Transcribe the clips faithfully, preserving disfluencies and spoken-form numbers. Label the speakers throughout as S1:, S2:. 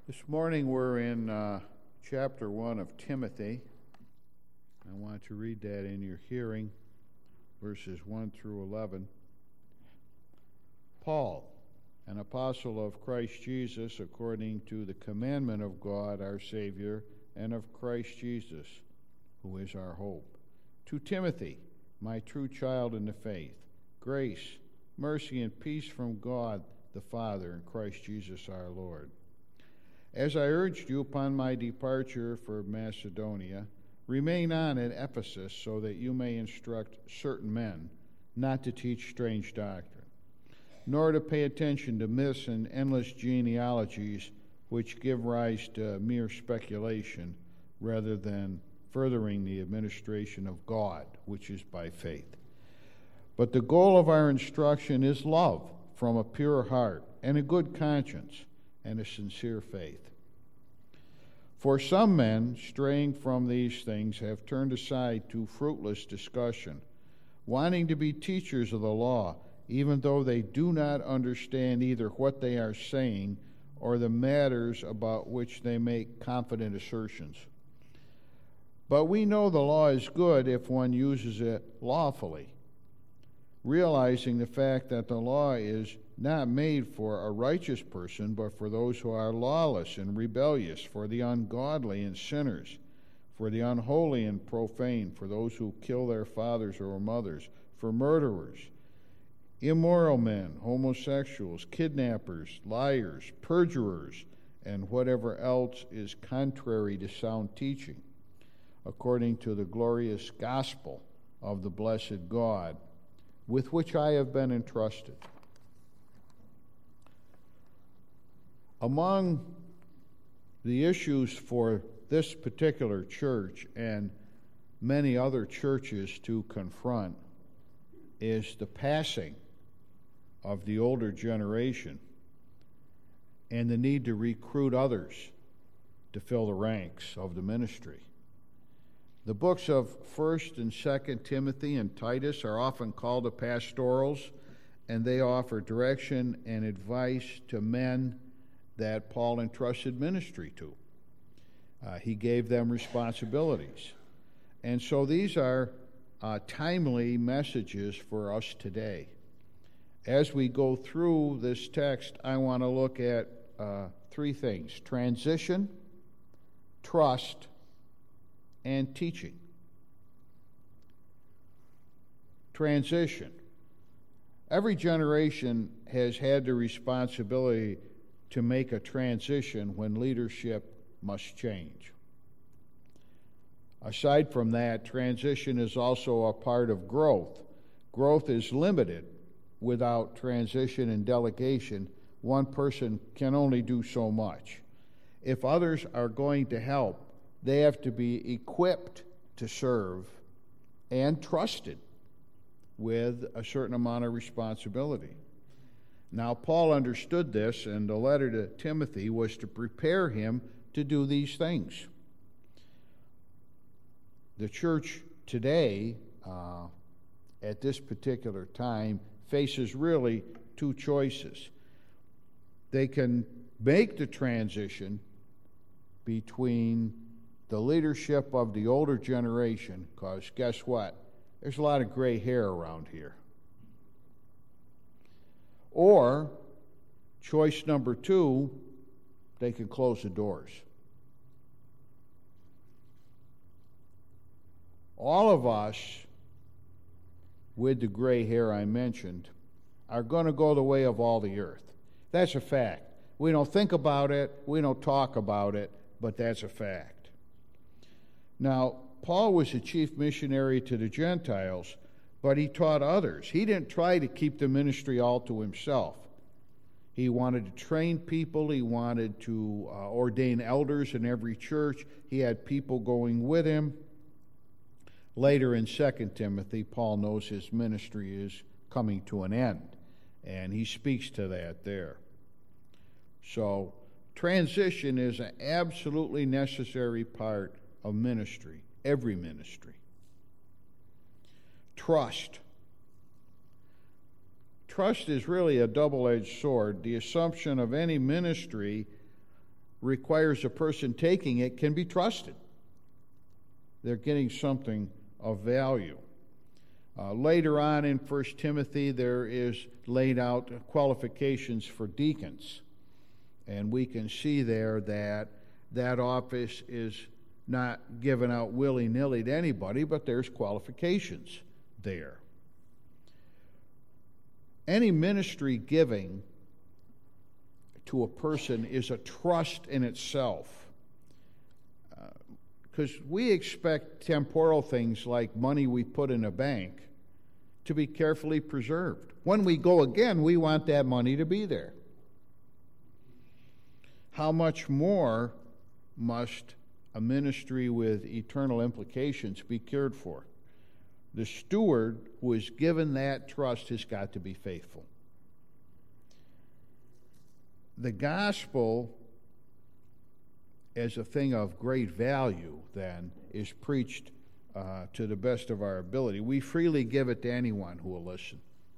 S1: This morning we're in uh, chapter one of Timothy. I want to read that in your hearing, verses one through eleven. Paul, an apostle of Christ Jesus, according to the commandment of God our Savior, and of Christ Jesus, who is our hope. To Timothy, my true child in the faith, grace, mercy, and peace from God the Father and Christ Jesus our Lord. As I urged you upon my departure for Macedonia, remain on at Ephesus so that you may instruct certain men not to teach strange doctrine, nor to pay attention to myths and endless genealogies which give rise to mere speculation rather than furthering the administration of God, which is by faith. But the goal of our instruction is love from a pure heart and a good conscience and a sincere faith. For some men, straying from these things, have turned aside to fruitless discussion, wanting to be teachers of the law, even though they do not understand either what they are saying or the matters about which they make confident assertions. But we know the law is good if one uses it lawfully, realizing the fact that the law is not made for a righteous person, but for those who are lawless and rebellious, for the ungodly and sinners, for the unholy and profane, for those who kill their fathers or mothers, for murderers, immoral men, homosexuals, kidnappers, liars, perjurers, and whatever else is contrary to sound teaching, according to the glorious gospel of the blessed God, with which I have been entrusted. Among the issues for this particular church and many other churches to confront is the passing of the older generation and the need to recruit others to fill the ranks of the ministry. The books of First and Second Timothy and Titus are often called the pastorals, and they offer direction and advice to men that Paul entrusted ministry to. Uh, he gave them responsibilities. And so these are uh, timely messages for us today. As we go through this text, I want to look at uh, three things: transition, trust, and teaching. Transition. Every generation has had the responsibility to make a transition when leadership must change. Aside from that, transition is also a part of growth. Growth is limited without transition and delegation. One person can only do so much. If others are going to help, they have to be equipped to serve and trusted with a certain amount of responsibility. Now, Paul understood this, and the letter to Timothy was to prepare him to do these things. The church today, uh, at this particular time, faces really two choices. They can make the transition between the leadership of the older generation, because guess what? There's a lot of gray hair around here. Or, choice number two, they can close the doors. All of us, with the gray hair I mentioned, are going to go the way of all the earth. That's a fact. We don't think about it, we don't talk about it, but that's a fact. Now, Paul was a chief missionary to the Gentiles, but he taught others. He didn't try to keep the ministry all to himself. He wanted to train people. He wanted to uh, ordain elders in every church. He had people going with him. Later in Second Timothy, Paul knows his ministry is coming to an end, and he speaks to that there. So, transition is an absolutely necessary part of ministry, every ministry. Trust. Trust is really a double-edged sword. The assumption of any ministry requires a person taking it can be trusted. They're getting something of value. Uh, later on in First Timothy, there is laid out qualifications for deacons. And we can see there that that office is not given out willy-nilly to anybody, but there's qualifications there. Any ministry giving to a person is a trust in itself. Because uh, we expect temporal things like money we put in a bank to be carefully preserved. When we go again, we want that money to be there. How much more must a ministry with eternal implications be cared for? The steward who is given that trust has got to be faithful. The gospel, as a thing of great value, then, is preached uh, to the best of our ability. We freely give it to anyone who will listen.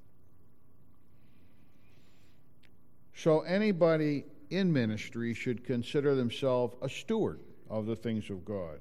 S1: So anybody in ministry should consider themselves a steward of the things of God.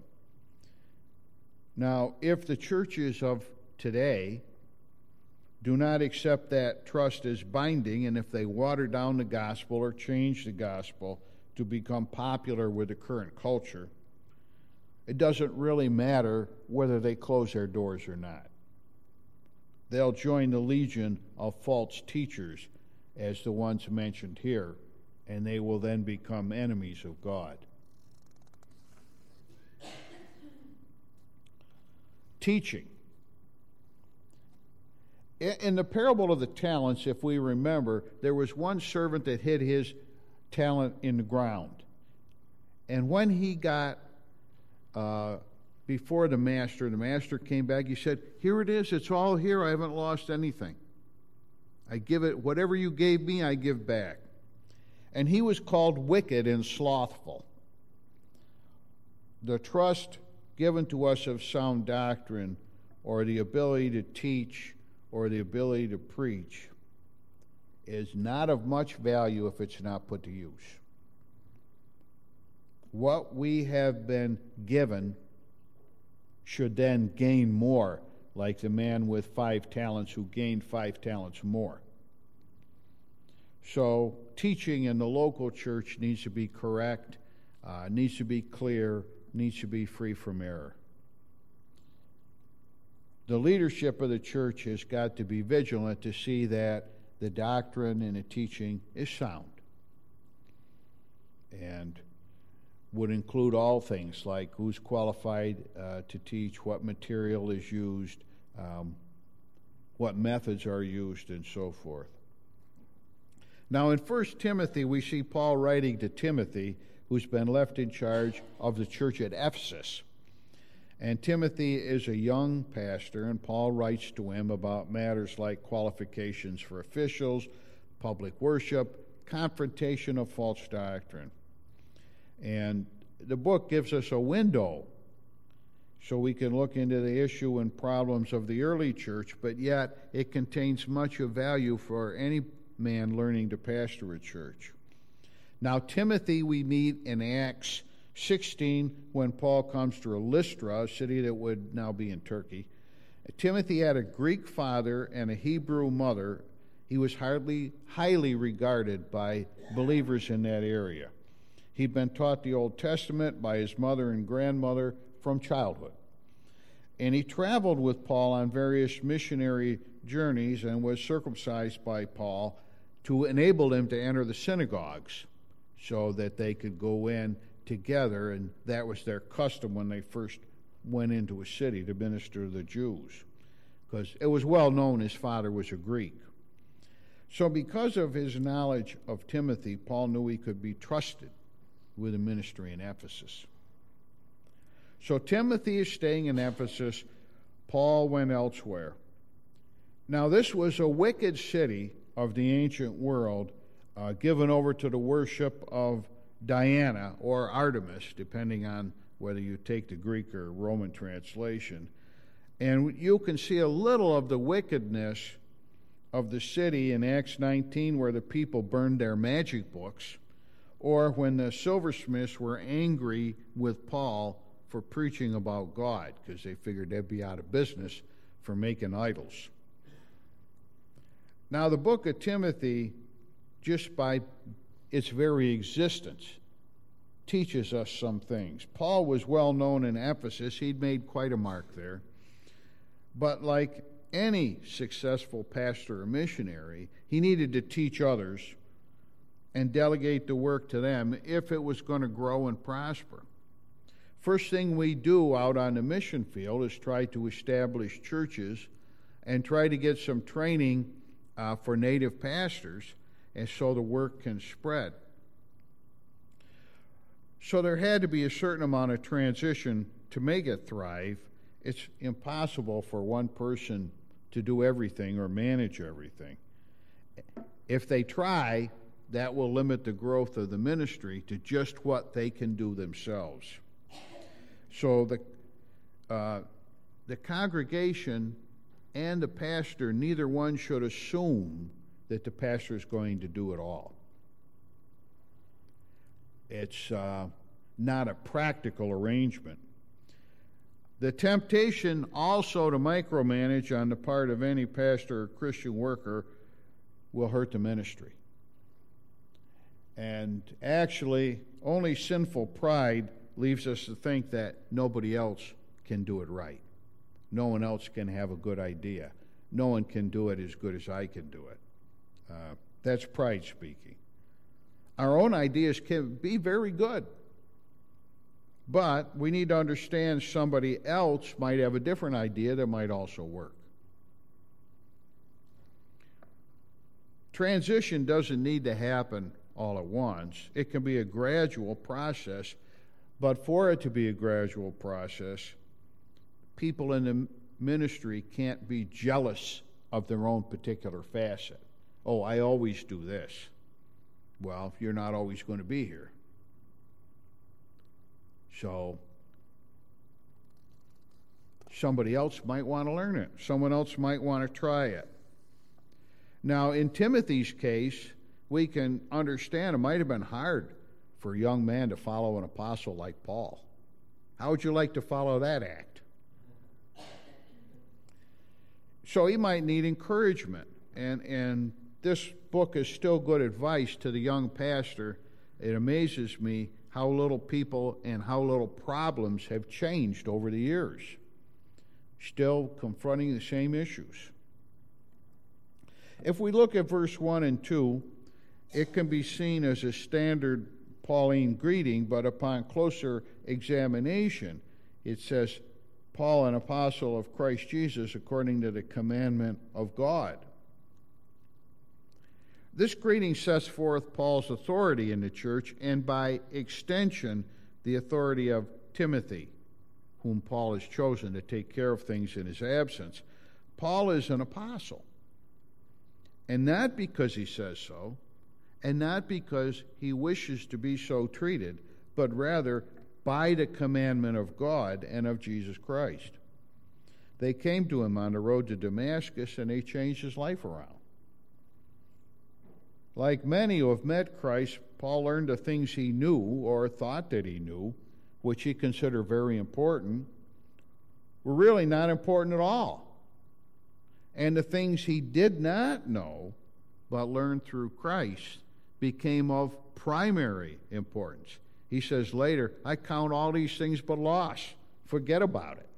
S1: Now, if the churches of today do not accept that trust as binding, and if they water down the gospel or change the gospel to become popular with the current culture, it doesn't really matter whether they close their doors or not. They'll join the legion of false teachers as the ones mentioned here, and they will then become enemies of God. Teaching. In the parable of the talents, if we remember, there was one servant that hid his talent in the ground. And when he got uh, before the master, the master came back, he said, "Here it is, it's all here, I haven't lost anything. I give it, whatever you gave me, I give back." And he was called wicked and slothful. The trust given to us of sound doctrine, or the ability to teach, or the ability to preach, is not of much value if it's not put to use. What we have been given should then gain more, like the man with five talents who gained five talents more. So teaching in the local church needs to be correct, uh, needs to be clear, needs to be free from error. The leadership of the church has got to be vigilant to see that the doctrine and the teaching is sound, and would include all things like who's qualified uh, to teach, what material is used, um, what methods are used, and so forth. Now in First Timothy, we see Paul writing to Timothy, who's been left in charge of the church at Ephesus. And Timothy is a young pastor, and Paul writes to him about matters like qualifications for officials, public worship, confrontation of false doctrine. And the book gives us a window so we can look into the issue and problems of the early church, but yet it contains much of value for any man learning to pastor a church. Now, Timothy we meet in Acts sixteen when Paul comes to Lystra, a city that would now be in Turkey. Timothy had a Greek father and a Hebrew mother. He was hardly highly regarded by believers in that area. He'd been taught the Old Testament by his mother and grandmother from childhood. And he traveled with Paul on various missionary journeys and was circumcised by Paul to enable him to enter the synagogues so that they could go in together, and that was their custom when they first went into a city to minister to the Jews, because it was well known his father was a Greek. So because of his knowledge of Timothy, Paul knew he could be trusted with a ministry in Ephesus. So Timothy is staying in Ephesus. Paul went elsewhere. Now this was a wicked city of the ancient world, uh, given over to the worship of Diana or Artemis, depending on whether you take the Greek or Roman translation. And you can see a little of the wickedness of the city in Acts nineteen, where the people burned their magic books, or when the silversmiths were angry with Paul for preaching about God, because they figured they'd be out of business for making idols. Now, the book of Timothy, just by its very existence, teaches us some things. Paul was well known in Ephesus. He'd made quite a mark there. But like any successful pastor or missionary, he needed to teach others and delegate the work to them if it was going to grow and prosper. First thing we do out on the mission field is try to establish churches and try to get some training uh, for native pastors, and so the work can spread. So there had to be a certain amount of transition to make it thrive. It's impossible for one person to do everything or manage everything. If they try, that will limit the growth of the ministry to just what they can do themselves. So the uh, the congregation and the pastor, neither one should assume that the pastor is going to do it all. It's uh, not a practical arrangement. The temptation also to micromanage on the part of any pastor or Christian worker will hurt the ministry. And actually, only sinful pride leaves us to think that nobody else can do it right. No one else can have a good idea. No one can do it as good as I can do it. Uh, that's pride speaking. Our own ideas can be very good, but we need to understand somebody else might have a different idea that might also work. Transition doesn't need to happen all at once. It can be a gradual process, but for it to be a gradual process, people in the ministry can't be jealous of their own particular facet. Oh, I always do this. Well, you're not always going to be here. So somebody else might want to learn it. Someone else might want to try it. Now, in Timothy's case, we can understand it might have been hard for a young man to follow an apostle like Paul. How would you like to follow that act? So he might need encouragement. And, and this book is still good advice to the young pastor. It amazes me how little people and how little problems have changed over the years, still confronting the same issues. If we look at verse one and two, it can be seen as a standard Pauline greeting, but upon closer examination, it says, Paul, an apostle of Christ Jesus, according to the commandment of God. This greeting sets forth Paul's authority in the church, and by extension, the authority of Timothy, whom Paul has chosen to take care of things in his absence. Paul is an apostle, and not because he says so, and not because he wishes to be so treated, but rather by the commandment of God and of Jesus Christ. They came to him on the road to Damascus, and they changed his life around. Like many who have met Christ, Paul learned the things he knew or thought that he knew, which he considered very important, were really not important at all. And the things he did not know, but learned through Christ, became of primary importance. He says later, I count all these things but loss. Forget about it.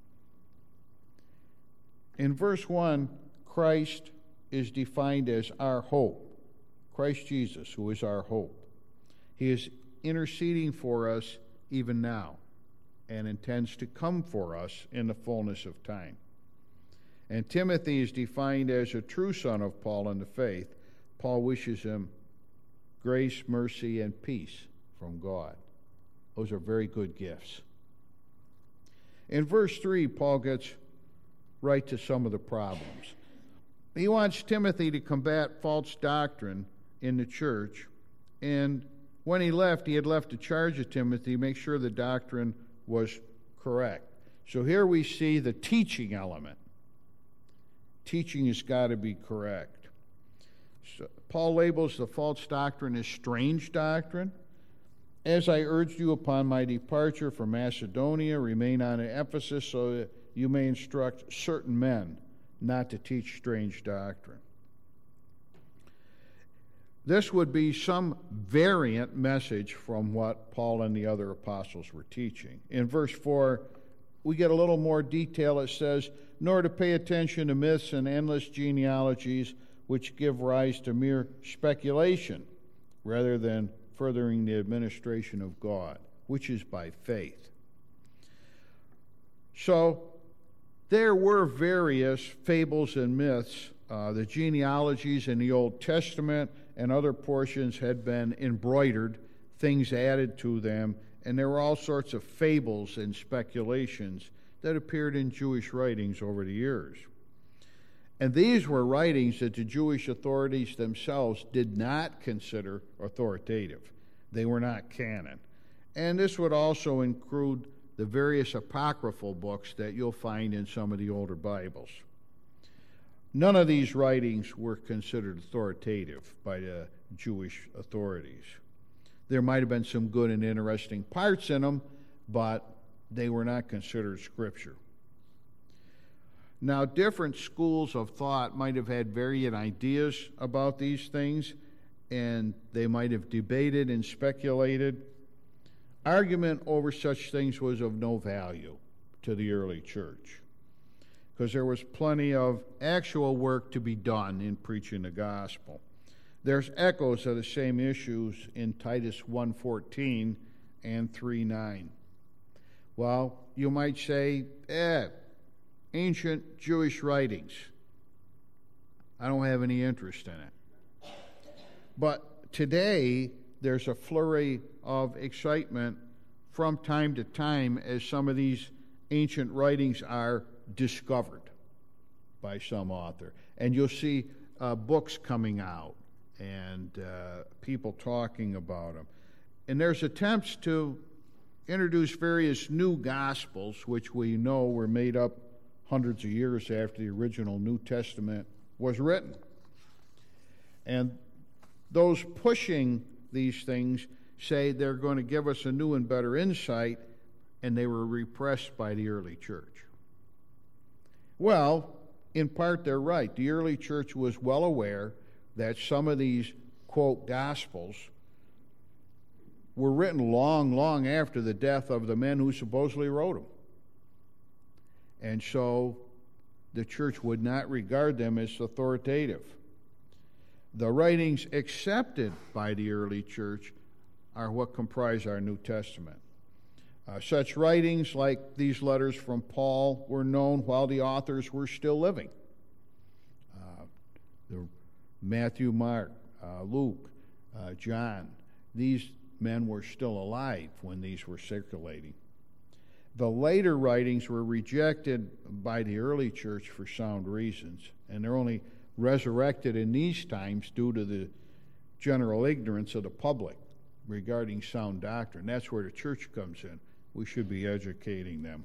S1: In verse one, Christ is defined as our hope. Christ Jesus, who is our hope. He is interceding for us even now and intends to come for us in the fullness of time. And Timothy is defined as a true son of Paul in the faith. Paul wishes him grace, mercy, and peace from God. Those are very good gifts. In verse three, Paul gets right to some of the problems. He wants Timothy to combat false doctrine in the church, and when he left, he had left a charge of Timothy to make sure the doctrine was correct. So here we see the teaching element. Teaching has got to be correct. So Paul labels the false doctrine as strange doctrine. As I urged you upon my departure from Macedonia, remain on in Ephesus so that you may instruct certain men not to teach strange doctrine. This would be some variant message from what Paul and the other apostles were teaching. In verse four, we get a little more detail. It says, nor to pay attention to myths and endless genealogies which give rise to mere speculation rather than furthering the administration of God, which is by faith. So there were various fables and myths. Uh, the genealogies in the Old Testament and other portions had been embroidered, things added to them, and there were all sorts of fables and speculations that appeared in Jewish writings over the years. And these were writings that the Jewish authorities themselves did not consider authoritative. They were not canon. And this would also include the various apocryphal books that you'll find in some of the older Bibles. None of these writings were considered authoritative by the Jewish authorities. There might have been some good and interesting parts in them, but they were not considered scripture. Now, different schools of thought might have had varying ideas about these things, and they might have debated and speculated. Argument over such things was of no value to the early church, because there was plenty of actual work to be done in preaching the gospel. There's echoes of the same issues in Titus one fourteen and three nine. Well, you might say, eh, ancient Jewish writings. I don't have any interest in it. But today, there's a flurry of excitement from time to time as some of these ancient writings are discovered by some author. And you'll see uh, books coming out and uh, people talking about them. And there's attempts to introduce various new gospels, which we know were made up hundreds of years after the original New Testament was written. And those pushing these things say they're going to give us a new and better insight, and they were repressed by the early church. Well, in part they're right. The early church was well aware that some of these, quote, gospels were written long, long after the death of the men who supposedly wrote them. And so the church would not regard them as authoritative. The writings accepted by the early church are what comprise our New Testament. Uh, such writings like these letters from Paul were known while the authors were still living. Uh, the Matthew, Mark, uh, Luke, uh, John, these men were still alive when these were circulating. The later writings were rejected by the early church for sound reasons, and they're only resurrected in these times due to the general ignorance of the public regarding sound doctrine. That's where the church comes in. We should be educating them.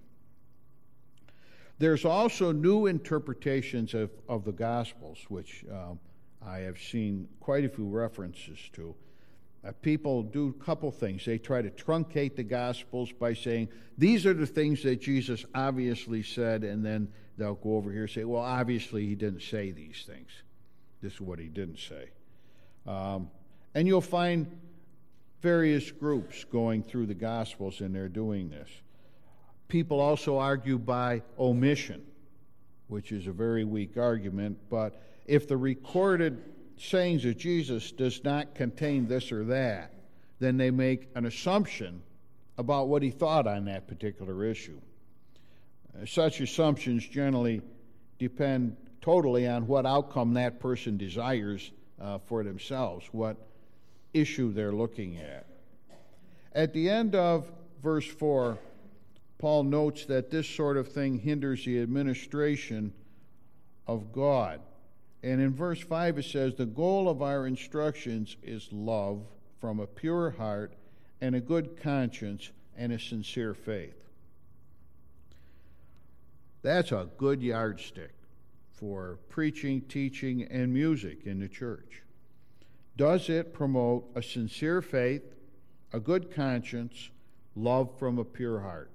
S1: There's also new interpretations of, of the Gospels, which um, I have seen quite a few references to. Uh, people do a couple things. They try to truncate the Gospels by saying, these are the things that Jesus obviously said, and then they'll go over here and say, well, obviously he didn't say these things. This is what he didn't say. Um, and you'll find various groups going through the Gospels, and they're doing this. People also argue by omission, which is a very weak argument, but if the recorded sayings of Jesus does not contain this or that, then they make an assumption about what he thought on that particular issue. Uh, such assumptions generally depend totally on what outcome that person desires uh, for themselves, what issue they're looking at. At the end of verse four, Paul notes that this sort of thing hinders the administration of God. And in verse five it says, the goal of our instructions is love from a pure heart and a good conscience and a sincere faith. That's a good yardstick for preaching, teaching, and music in the church. Does it promote a sincere faith, a good conscience, love from a pure heart?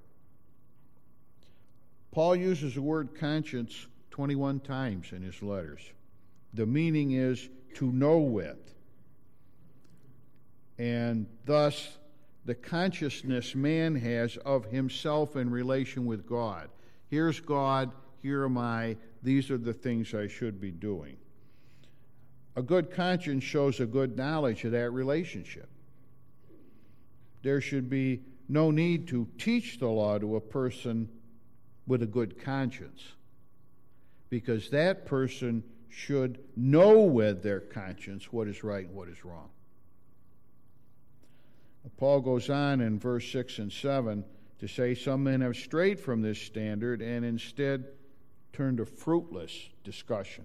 S1: Paul uses the word conscience twenty-one times in his letters. The meaning is to know with. And thus, the consciousness man has of himself in relation with God. Here's God, here am I, these are the things I should be doing. A good conscience shows a good knowledge of that relationship. There should be no need to teach the law to a person with a good conscience, because that person should know with their conscience what is right and what is wrong. Paul goes on in verse six and seven to say some men have strayed from this standard and instead turned to fruitless discussion.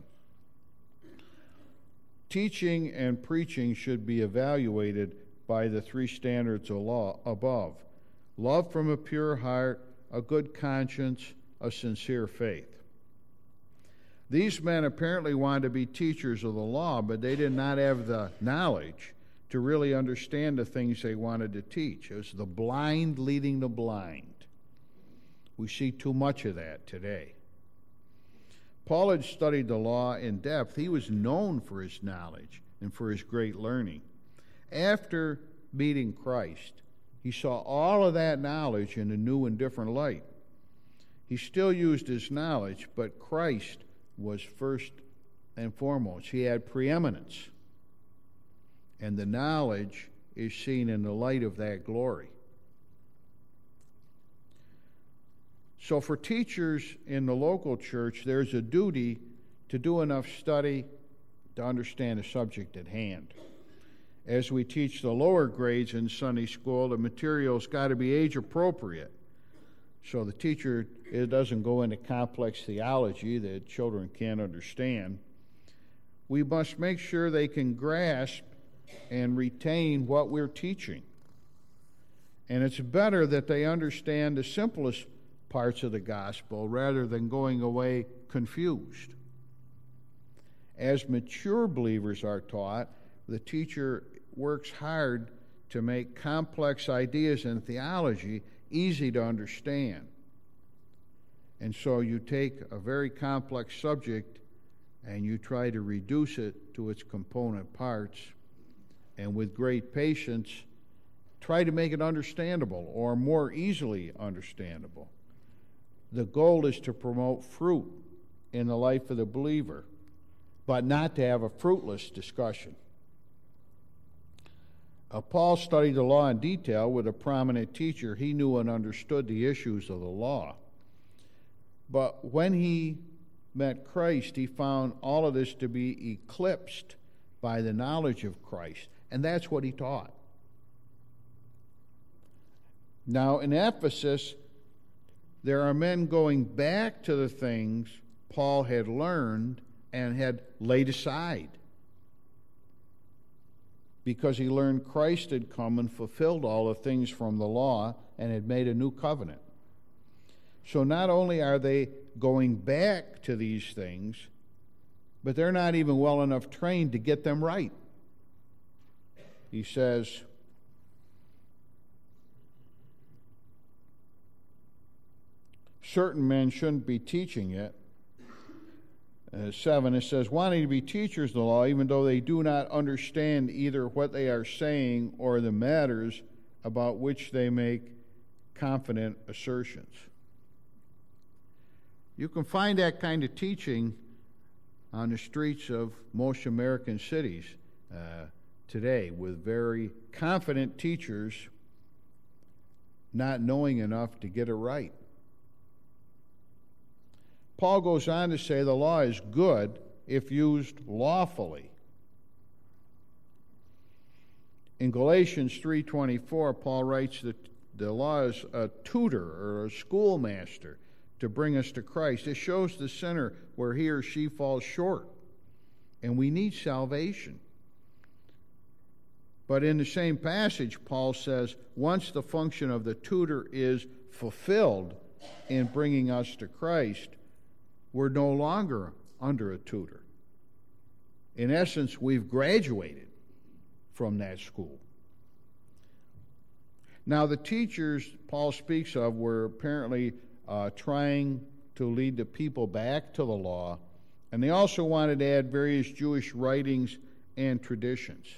S1: Teaching and preaching should be evaluated by the three standards of law above: love from a pure heart, a good conscience, a sincere faith. These men apparently wanted to be teachers of the law, but they did not have the knowledge to really understand the things they wanted to teach. It was the blind leading the blind. We see too much of that today. Paul had studied the law in depth. He was known for his knowledge and for his great learning. After meeting Christ, he saw all of that knowledge in a new and different light. He still used his knowledge, but Christ was first and foremost. He had preeminence. And the knowledge is seen in the light of that glory. So for teachers in the local church, there's a duty to do enough study to understand the subject at hand. As we teach the lower grades in Sunday school, the material's got to be age appropriate. So the teacher it doesn't go into complex theology that children can't understand. We must make sure they can grasp and retain what we're teaching. And it's better that they understand the simplest parts of the gospel rather than going away confused. As mature believers are taught, the teacher works hard to make complex ideas in theology easy to understand. And so you take a very complex subject and you try to reduce it to its component parts, and with great patience, try to make it understandable or more easily understandable. The goal is to promote fruit in the life of the believer, but not to have a fruitless discussion. Uh, Paul studied the law in detail with a prominent teacher. He knew and understood the issues of the law. But when he met Christ, he found all of this to be eclipsed by the knowledge of Christ. And that's what he taught. Now, in Ephesus, there are men going back to the things Paul had learned and had laid aside, because he learned Christ had come and fulfilled all the things from the law and had made a new covenant. So not only are they going back to these things, but they're not even well enough trained to get them right. He says, certain men shouldn't be teaching it. Uh, seven, it says, wanting to be teachers of the law, even though they do not understand either what they are saying or the matters about which they make confident assertions. You can find that kind of teaching on the streets of most American cities uh, today, with very confident teachers not knowing enough to get it right. Paul goes on to say the law is good if used lawfully. In Galatians three twenty-four, Paul writes that the law is a tutor or a schoolmaster to bring us to Christ. It shows the sinner where he or she falls short, and we need salvation. But in the same passage, Paul says, once the function of the tutor is fulfilled in bringing us to Christ, we're no longer under a tutor. In essence, we've graduated. from that school. Now, the teachers Paul speaks of were apparently uh, trying to lead the people back to the law, and they also wanted to add various Jewish writings and traditions.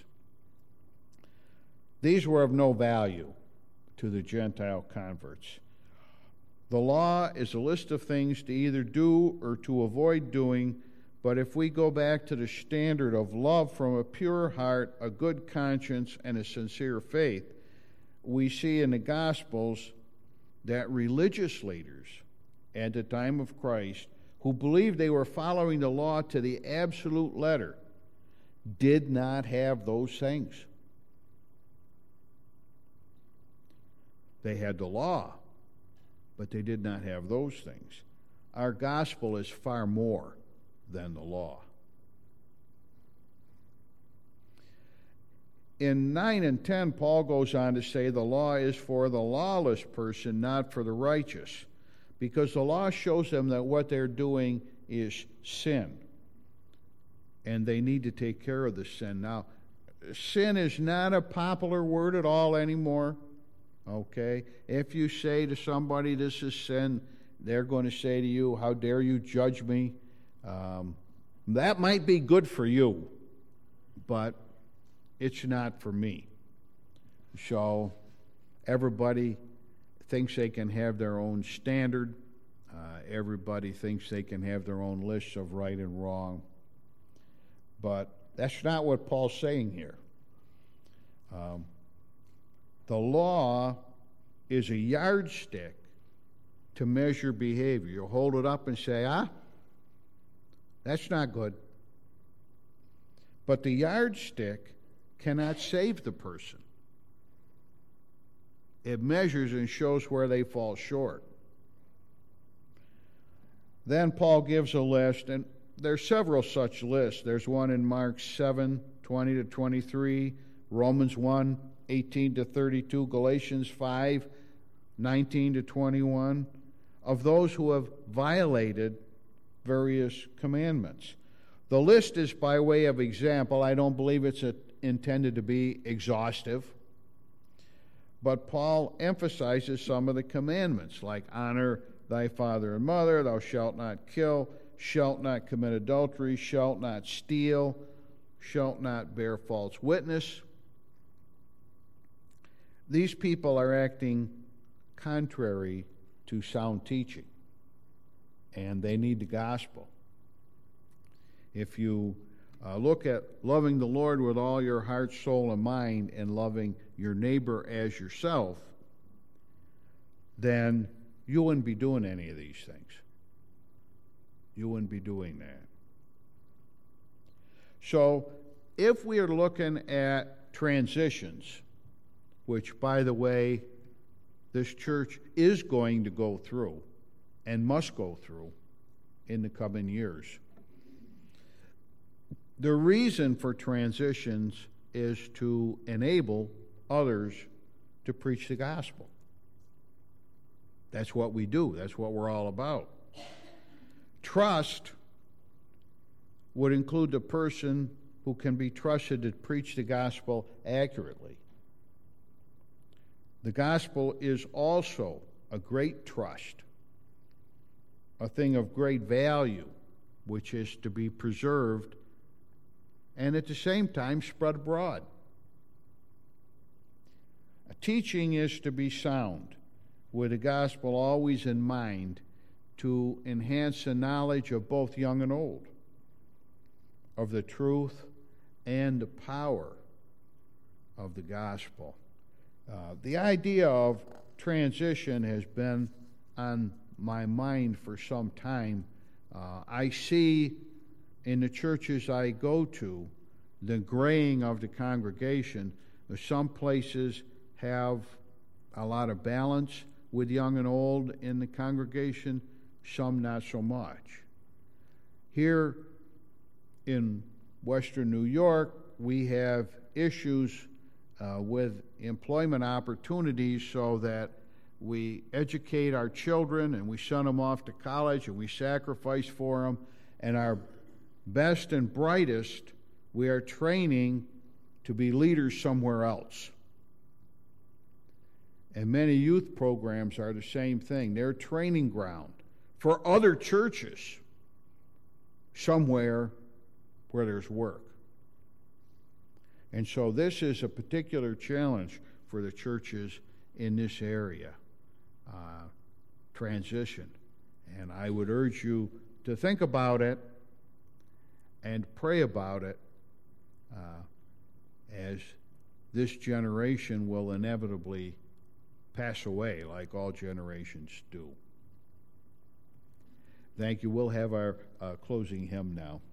S1: These were of no value to the Gentile converts. The law is a list of things to either do or to avoid doing, but if we go back to the standard of love from a pure heart, a good conscience, and a sincere faith, we see in the Gospels that religious leaders at the time of Christ, who believed they were following the law to the absolute letter, did not have those things. They had the law, but they did not have those things. Our gospel is far more than the law. In nine and ten, Paul goes on to say the law is for the lawless person, not for the righteous, because the law shows them that what they're doing is sin, and they need to take care of the sin. Now, sin is not a popular word at all anymore, okay? If you say to somebody this is sin, they're going to say to you, how dare you judge me? Um, that might be good for you, but it's not for me. So everybody thinks they can have their own standard. Uh, everybody thinks they can have their own lists of right and wrong. But that's not what Paul's saying here. Um, the law is a yardstick to measure behavior. You'll hold it up and say, ah, that's not good. But the yardstick cannot save the person. It measures and shows where they fall short. Then Paul gives a list, and there's several such lists. There's one in Mark seven, twenty to twenty-three, Romans one, eighteen to thirty-two, Galatians five, nineteen to twenty-one, of those who have violated various commandments. The list is by way of example. I don't believe it's a, intended to be exhaustive. But Paul emphasizes some of the commandments, like honor thy father and mother, thou shalt not kill, shalt not commit adultery, shalt not steal, shalt not bear false witness. These people are acting contrary to sound teaching, and they need the gospel. If you uh, look at loving the Lord with all your heart, soul, and mind, and loving your neighbor as yourself, then you wouldn't be doing any of these things. You wouldn't be doing that. So, if we are looking at transitions, which, by the way, this church is going to go through and must go through in the coming years, the reason for transitions is to enable others to preach the gospel. That's what we do. That's what we're all about. Trust would include the person who can be trusted to preach the gospel accurately. The gospel is also a great trust, a thing of great value, which is to be preserved and at the same time spread abroad. A teaching is to be sound, with the gospel always in mind, to enhance the knowledge of both young and old, of the truth and the power of the gospel. Uh, the idea of transition has been on my mind for some time. Uh, I see in the churches I go to the graying of the congregation. Some places have a lot of balance with young and old in the congregation, some not so much. Here in Western New York, we have issues uh, with employment opportunities, so that we educate our children and we send them off to college and we sacrifice for them, and our best and brightest we are training to be leaders somewhere else. And many youth programs are the same thing. They're training ground for other churches somewhere where there's work. And so this is a particular challenge for the churches in this area, uh, transition. And I would urge you to think about it and pray about it uh, as this generation will inevitably pass away like all generations do. Thank you. We'll have our uh, closing hymn now.